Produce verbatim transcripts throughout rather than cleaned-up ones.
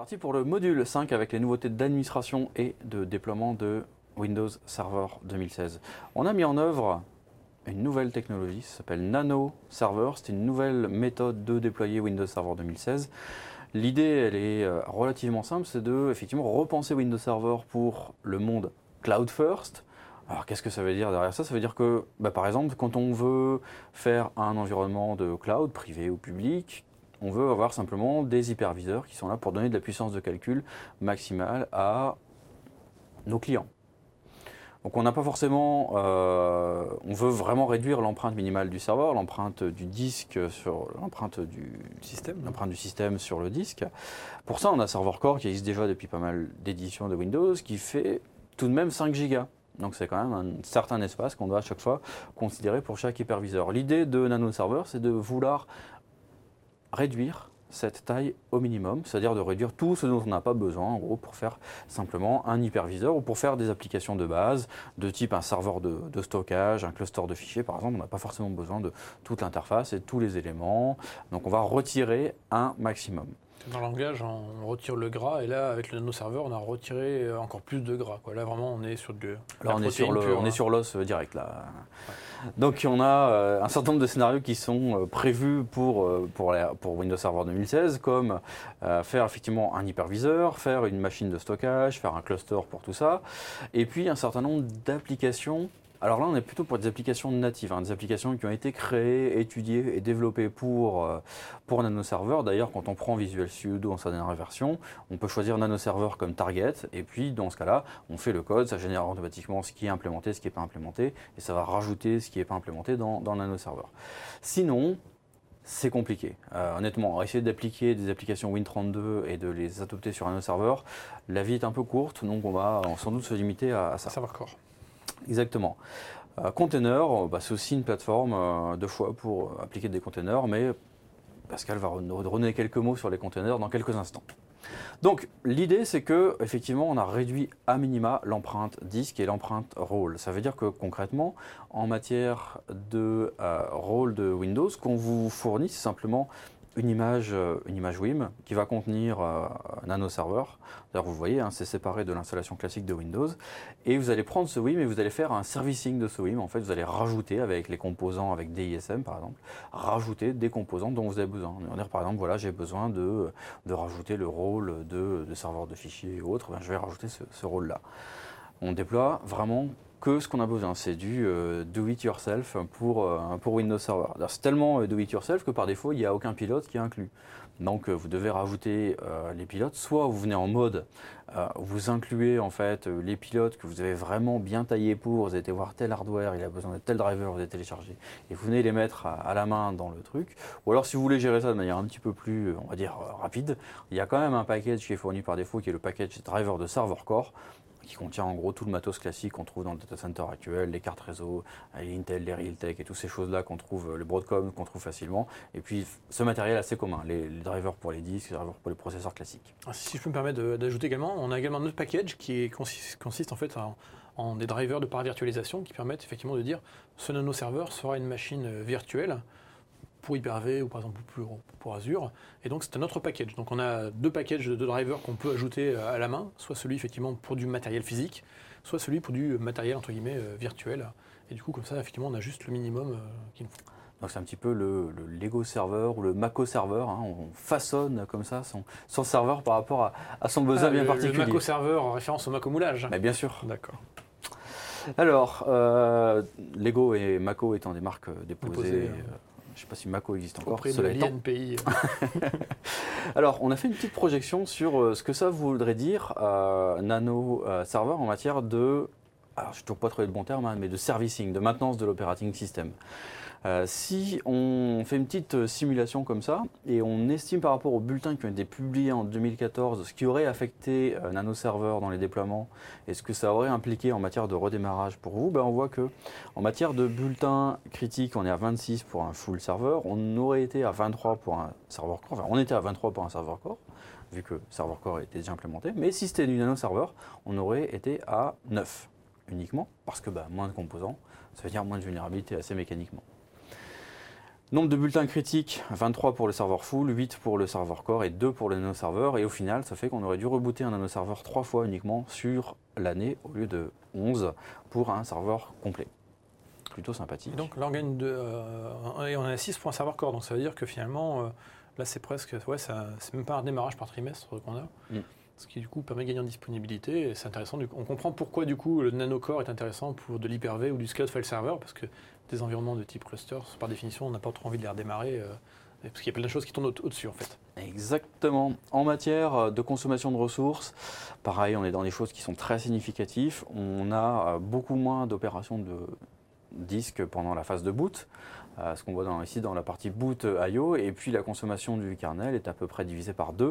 parti pour le module cinq avec les nouveautés d'administration et de déploiement de Windows Server deux mille seize. On a mis en œuvre une nouvelle technologie, ça s'appelle Nano Server. C'est une nouvelle méthode de déployer Windows Server deux mille seize. L'idée, elle est relativement simple, c'est de effectivement repenser Windows Server pour le monde cloud first. Alors qu'est-ce que ça veut dire derrière ça? Ça veut dire que, bah, par exemple, quand on veut faire un environnement de cloud, privé ou public, on veut avoir simplement des hyperviseurs qui sont là pour donner de la puissance de calcul maximale à nos clients. Donc on n'a pas forcément, euh, on veut vraiment réduire l'empreinte minimale du serveur, l'empreinte du disque sur l'empreinte du système, l'empreinte du système sur le disque. Pour ça, on a Server Core qui existe déjà depuis pas mal d'éditions de Windows, qui fait tout de même cinq gigas. Donc c'est quand même un certain espace qu'on doit à chaque fois considérer pour chaque hyperviseur. L'idée de Nano Server, c'est de vouloir réduire cette taille au minimum, c'est-à-dire de réduire tout ce dont on n'a pas besoin, en gros, pour faire simplement un hyperviseur ou pour faire des applications de base, de type un serveur de, de stockage, un cluster de fichiers, par exemple. On n'a pas forcément besoin de toute l'interface et de tous les éléments. Donc on va retirer un maximum. Dans le langage, on retire le gras, et là, avec le Nano Server, on a retiré encore plus de gras, quoi. Là, vraiment, on est sur de Là, on est sur, le, pure, on hein. est sur l'os direct, là. Ouais. Donc, on a euh, un certain nombre de scénarios qui sont euh, prévus pour, euh, pour, la, pour Windows Server deux mille seize, comme euh, faire effectivement un hyperviseur, faire une machine de stockage, faire un cluster pour tout ça, et puis un certain nombre d'applications. Alors là, on est plutôt pour des applications natives, hein, des applications qui ont été créées, étudiées et développées pour, euh, pour Nano Server. D'ailleurs, quand on prend Visual Studio dans sa dernière version, on peut choisir Nano Server comme target, et puis dans ce cas-là, on fait le code, ça génère automatiquement ce qui est implémenté, ce qui n'est pas implémenté, et ça va rajouter ce qui n'est pas implémenté dans, dans Nano Server. Sinon, c'est compliqué. Euh, honnêtement, essayer d'appliquer des applications Win trente-deux et de les adopter sur un Nano Server, la vie est un peu courte, donc on va sans doute se limiter à, à ça. Server Core. Exactement. Euh, container, bah, c'est aussi une plateforme euh, de choix pour euh, appliquer des containers, mais Pascal va redonner quelques mots sur les containers dans quelques instants. Donc l'idée, c'est que effectivement, on a réduit à minima l'empreinte disque et l'empreinte rôle. Ça veut dire que concrètement, en matière de euh, rôle de Windows, qu'on vous fournit, c'est simplement une image, une image W I M qui va contenir euh, Nano Server. D'ailleurs, vous voyez, hein, c'est séparé de l'installation classique de Windows. Et vous allez prendre ce W I M et vous allez faire un servicing de ce W I M. En fait, vous allez rajouter avec les composants, avec D I S M par exemple, rajouter des composants dont vous avez besoin. On va dire par exemple, voilà, j'ai besoin de, de rajouter le rôle de, de serveur de fichiers et autres. Ben, je vais rajouter ce, ce rôle-là. On déploie vraiment que ce qu'on a besoin, c'est du euh, do-it-yourself pour, euh, pour Windows Server. C'est tellement euh, do-it-yourself que par défaut, il n'y a aucun pilote qui est inclus. Donc euh, vous devez rajouter euh, les pilotes, soit vous venez en mode, euh, vous incluez en fait euh, les pilotes que vous avez vraiment bien taillés pour, vous avez été voir tel hardware, il a besoin de tel driver, vous avez téléchargé, et vous venez les mettre à, à la main dans le truc. Ou alors si vous voulez gérer ça de manière un petit peu plus, on va dire, euh, rapide, il y a quand même un package qui est fourni par défaut, qui est le package driver de Server Core, qui contient en gros tout le matos classique qu'on trouve dans le data center actuel, les cartes réseau, les Intel, les Realtek et toutes ces choses-là qu'on trouve, le Broadcom qu'on trouve facilement. Et puis ce matériel assez commun, les, les drivers pour les disques, les drivers pour les processeurs classiques. Si je peux me permettre d'ajouter également, on a également notre package qui est, consiste, consiste en fait en, en des drivers de paravirtualisation qui permettent effectivement de dire ce Nano Server sera une machine virtuelle pour Hyper-V ou par exemple pour, pour Azure, et donc c'est un autre package. Donc on a deux packages de drivers qu'on peut ajouter à la main, soit celui effectivement pour du matériel physique, soit celui pour du matériel entre guillemets euh, virtuel, et du coup comme ça effectivement on a juste le minimum euh, qu'il nous faut. Donc c'est un petit peu le, le Lego serveur ou le Mako serveur, hein. On façonne comme ça son, son serveur par rapport à, à son besoin ah, bien le, particulier. Le Mako serveur en référence au Mako moulage. Mais bien sûr. D'accord. Alors, euh, Lego et Mako étant des marques déposées... Déposé, euh, je ne sais pas si Mako existe encore. Auprès de l'I N P I. Alors, on a fait une petite projection sur euh, ce que ça voudrait dire euh, Nano euh, Server en matière de, alors je ne trouve pas trouvé le bon terme, hein, mais de servicing, de maintenance de l'operating system. Euh, si on fait une petite simulation comme ça, et on estime par rapport aux bulletins qui ont été publiés en deux mille quatorze, ce qui aurait affecté euh, Nano Server dans les déploiements, et ce que ça aurait impliqué en matière de redémarrage pour vous, ben on voit que en matière de bulletins critiques, on est à vingt-six pour un full serveur, on aurait été à vingt-trois pour un serveur core, enfin on était à vingt-trois pour un serveur core, vu que server core était déjà implémenté, mais si c'était du Nano Server, on aurait été à neuf uniquement, parce que ben, moins de composants, ça veut dire moins de vulnérabilité assez mécaniquement. Nombre de bulletins critiques, vingt-trois pour le serveur full, huit pour le serveur core et deux pour le nano-serveur. Et au final, ça fait qu'on aurait dû rebooter un nano-serveur trois fois uniquement sur l'année au lieu de onze pour un serveur complet. Plutôt sympathique. Et donc là, on gagne de, euh, et on a six pour un serveur core. Donc ça veut dire que finalement, euh, là, c'est presque, ouais, ça, c'est même pas un démarrage par trimestre qu'on a. Mm. Ce qui du coup permet de gagner en disponibilité. Et c'est intéressant. On comprend pourquoi du coup le nano-core est intéressant pour de l'hyper-V ou du scaled file server, parce que des environnements de type cluster, par définition, on n'a pas trop envie de les redémarrer, euh, parce qu'il y a plein de choses qui tournent au- au-dessus en fait. Exactement. En matière de consommation de ressources, pareil, on est dans des choses qui sont très significatives. On a beaucoup moins d'opérations de disque pendant la phase de boot, euh, ce qu'on voit dans, ici dans la partie boot I O, et puis la consommation du kernel est à peu près divisée par deux.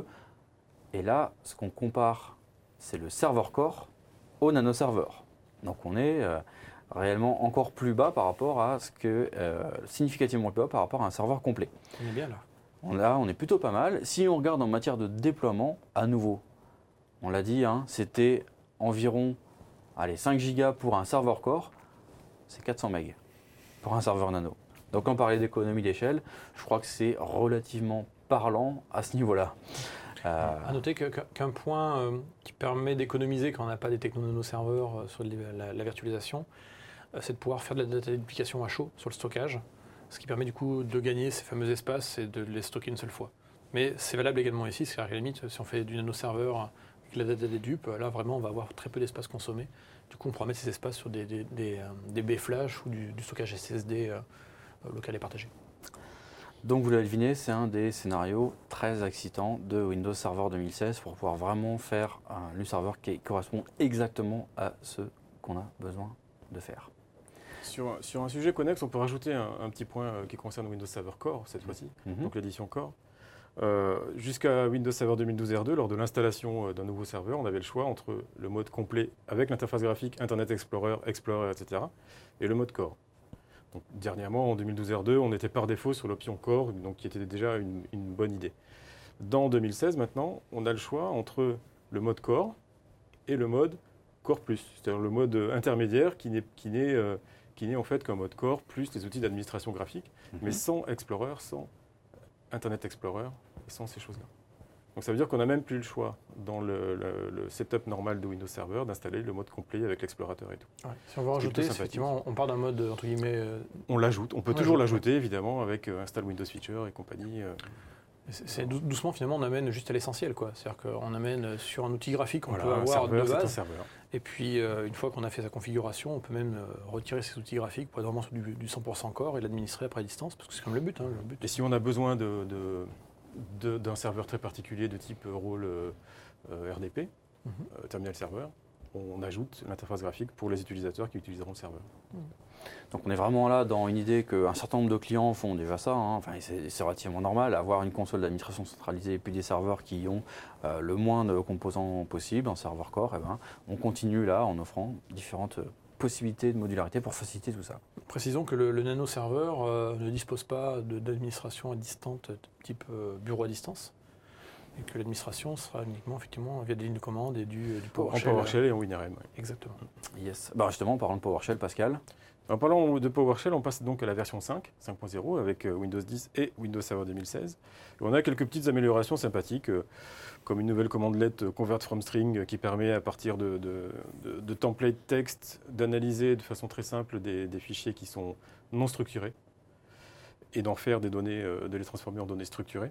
Et là, ce qu'on compare, c'est le serveur core au nano-serveur. Donc on est euh, réellement encore plus bas par rapport à ce que, euh, significativement plus bas par rapport à un serveur complet. On est bien là. On, là, on est plutôt pas mal. Si on regarde en matière de déploiement, à nouveau, on l'a dit, hein, c'était environ allez, cinq gigas pour un serveur core, c'est quatre cents mégas pour un serveur nano. Donc quand on parlait d'économie d'échelle, je crois que c'est relativement parlant à ce niveau-là. Euh... À noter que, qu'un point euh, qui permet d'économiser quand on n'a pas des techno nano-serveurs euh, sur les, la, la virtualisation, euh, c'est de pouvoir faire de la data duplication à chaud sur le stockage, ce qui permet du coup de gagner ces fameux espaces et de les stocker une seule fois. Mais c'est valable également ici, c'est à la limite, si on fait du nano-serveur avec la data des dupes, là vraiment on va avoir très peu d'espace consommé. Du coup on pourra mettre ces espaces sur des, des, des, des baies flash ou du, du stockage S S D euh, local et partagé. Donc vous l'avez deviné, c'est un des scénarios très excitants de Windows Server deux mille seize pour pouvoir vraiment faire un serveur qui correspond exactement à ce qu'on a besoin de faire. Sur, sur un sujet connexe, on peut rajouter un, un petit point qui concerne Windows Server Core cette fois-ci, mm-hmm. donc l'édition Core. Euh, jusqu'à Windows Server deux mille douze R deux, lors de l'installation d'un nouveau serveur, on avait le choix entre le mode complet avec l'interface graphique, Internet Explorer, Explorer, et cetera, et le mode Core. Donc, dernièrement, en deux mille douze R deux, on était par défaut sur l'option Core, donc, qui était déjà une, une bonne idée. Dans deux mille seize, maintenant, on a le choix entre le mode Core et le mode Core Plus, c'est-à-dire le mode intermédiaire qui n'est, qui n'est, euh, qui n'est en fait qu'un mode Core plus les outils d'administration graphique, mm-hmm. mais sans Explorer, sans Internet Explorer et sans ces choses-là. Donc ça veut dire qu'on n'a même plus le choix dans le, le, le setup normal de Windows Server d'installer le mode complet avec l'explorateur et tout. Ouais, si on veut rajouter, effectivement, on part d'un mode entre guillemets. Euh... On l'ajoute, on peut on toujours l'ajouter évidemment avec euh, Install Windows Feature et compagnie. Euh, c'est, c'est doucement finalement on amène juste à l'essentiel quoi. C'est-à-dire qu'on amène sur un outil graphique on voilà, peut avoir serveur, de base. C'est un serveur. Et puis euh, une fois qu'on a fait sa configuration, on peut même euh, retirer ces outils graphiques pour être vraiment sur du, du cent pour cent Core et l'administrer après à distance parce que c'est comme le but, hein, le but. Et si on a besoin de, de De, d'un serveur très particulier de type rôle euh, euh, R D P, mm-hmm. euh, terminal serveur, on ajoute l'interface graphique pour les utilisateurs qui utiliseront le serveur. Mm. Donc on est vraiment là dans une idée qu'un certain nombre de clients font déjà ça, hein. Enfin, c'est, c'est relativement normal, avoir une console d'administration centralisée et puis des serveurs qui ont euh, le moins de composants possible en serveur core, et ben, on continue là en offrant différentes possibilités de modularité pour faciliter tout ça. Précisons que le, le nano-serveur euh, ne dispose pas de, d'administration à distance, type euh, bureau à distance, et que l'administration sera uniquement effectivement via des lignes de commande et du, du PowerShell. En PowerShell et en WinRM. Oui. Exactement. Yes. Bah justement, en parlant de PowerShell, Pascal. En parlant de PowerShell, on passe donc à la version cinq, cinq point zéro, avec Windows dix et Windows Server deux mille seize. Et on a quelques petites améliorations sympathiques, euh, comme une nouvelle commandlet Convert from String qui permet à partir de, de, de, de templates texte d'analyser de façon très simple des, des fichiers qui sont non structurés et d'en faire des données, euh, de les transformer en données structurées.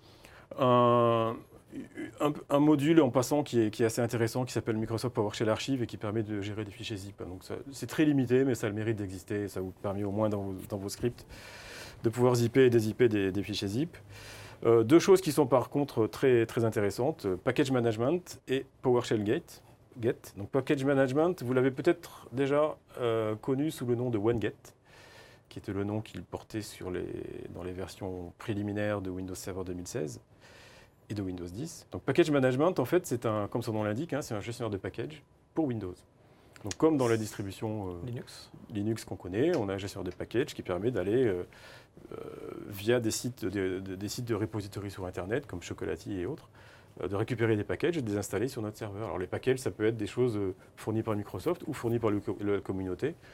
Un, un, un module en passant qui est, qui est assez intéressant qui s'appelle Microsoft PowerShell Archive et qui permet de gérer des fichiers zip. Donc ça, c'est très limité mais ça a le mérite d'exister et ça vous permet au moins dans vos, dans vos scripts de pouvoir zipper et dézipper des, des fichiers zip. Euh, deux choses qui sont par contre très, très intéressantes, euh, Package Management et PowerShell Get. Get. Donc Package Management, vous l'avez peut-être déjà euh, connu sous le nom de OneGet, qui était le nom qu'il portait sur les, dans les versions préliminaires de Windows Server deux mille seize et de Windows dix. Donc Package Management, en fait, c'est un, comme son nom l'indique, hein, c'est un gestionnaire de package pour Windows. Donc comme dans la distribution euh, Linux. Linux qu'on connaît, on a un gestionnaire de package qui permet d'aller euh, euh, via des sites de, de, des sites de repository sur Internet, comme Chocolatey et autres, euh, de récupérer des packages et de les installer sur notre serveur. Alors les packages, ça peut être des choses euh, fournies par Microsoft ou fournies par le, la communauté.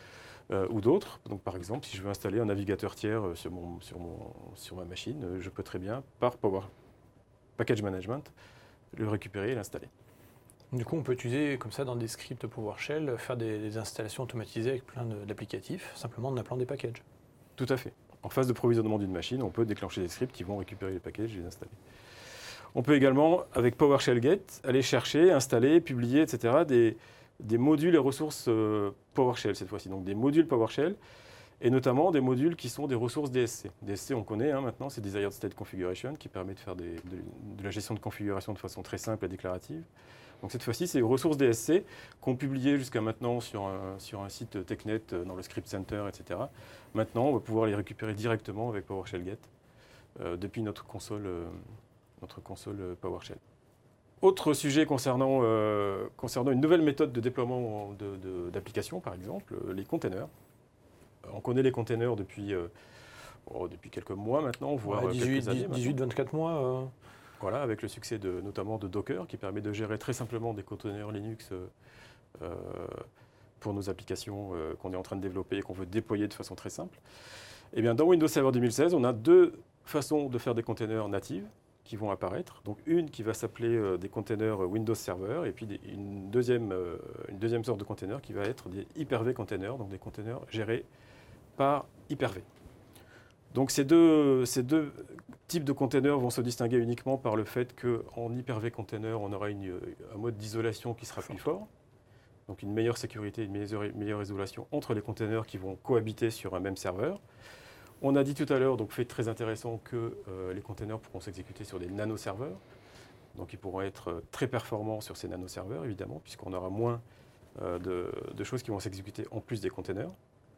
euh, ou d'autres. Donc par exemple, si je veux installer un navigateur tiers euh, sur, mon, sur, mon, sur ma machine, euh, je peux très bien, par Power Package Management, le récupérer et l'installer. Du coup, on peut utiliser comme ça dans des scripts PowerShell, faire des, des installations automatisées avec plein de- d'applicatifs, simplement en appelant des packages. Tout à fait. En phase de provisionnement d'une machine, on peut déclencher des scripts qui vont récupérer les packages et les installer. On peut également, avec PowerShell Get, aller chercher, installer, publier, et cetera, des, des modules et ressources euh, PowerShell cette fois-ci. Donc des modules PowerShell, et notamment des modules qui sont des ressources D S C. D S C, on connaît hein, maintenant, c'est Desired State Configuration, qui permet de faire des- de, de la gestion de configuration de façon très simple et déclarative. Donc cette fois-ci, c'est les ressources D S C qu'on publiait jusqu'à maintenant sur un, sur un site TechNet, euh, dans le Script Center, et cetera. Maintenant, on va pouvoir les récupérer directement avec PowerShell Get euh, depuis notre console, euh, notre console euh, PowerShell. Autre sujet concernant, euh, concernant une nouvelle méthode de déploiement de- de- d'applications, par exemple, euh, les containers. On connaît les containers depuis, euh, oh, depuis quelques mois maintenant, voire Ouais, dix-huit, quelques années maintenant. dix-huit, vingt-quatre mois. euh, Voilà, avec le succès de, notamment de Docker, qui permet de gérer très simplement des conteneurs Linux euh, euh, pour nos applications euh, qu'on est en train de développer et qu'on veut déployer de façon très simple. Eh bien, dans Windows Server deux mille seize, on a deux façons de faire des containers natives qui vont apparaître. Donc une qui va s'appeler euh, des containers Windows Server, et puis des- une, deuxième, euh, une deuxième sorte de container qui va être des Hyper-V containers, donc des containers gérés par Hyper-V. Donc ces deux, ces deux types de containers vont se distinguer uniquement par le fait qu'en Hyper-V container, on aura une- un mode d'isolation qui sera plus fort, donc une meilleure sécurité, une meilleure, meilleure isolation entre les containers qui vont cohabiter sur un même serveur. On a dit tout à l'heure, donc fait très intéressant, que euh, les containers pourront s'exécuter sur des nanoserveurs, donc ils pourront être euh, très performants sur ces nanoserveurs, évidemment, puisqu'on aura moins euh, de, de choses qui vont s'exécuter en plus des containers.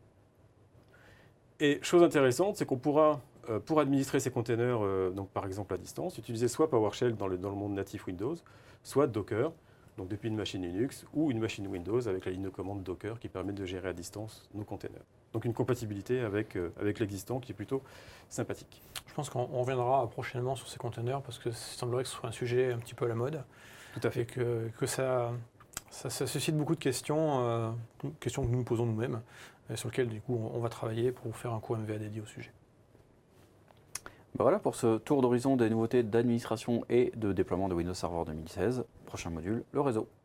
Et chose intéressante, c'est qu'on pourra, euh, pour administrer ces containers, euh, donc par exemple à distance, utiliser soit PowerShell dans le, dans le monde natif Windows, soit Docker, donc depuis une machine Linux, ou une machine Windows avec la ligne de commande Docker qui permet de gérer à distance nos containers. Donc une compatibilité avec, euh, avec l'existant qui est plutôt sympathique. Je pense qu'on on reviendra prochainement sur ces containers parce que ça semblerait que ce soit un sujet un petit peu à la mode Tout à fait. et que, que ça, ça, ça suscite beaucoup de questions, euh, questions que nous nous posons nous-mêmes, et sur lesquelles du coup on, on va travailler pour faire un cours M V A dédié au sujet. Ben voilà pour ce tour d'horizon des nouveautés d'administration et de déploiement de Windows Server deux mille seize. Prochain module, le réseau.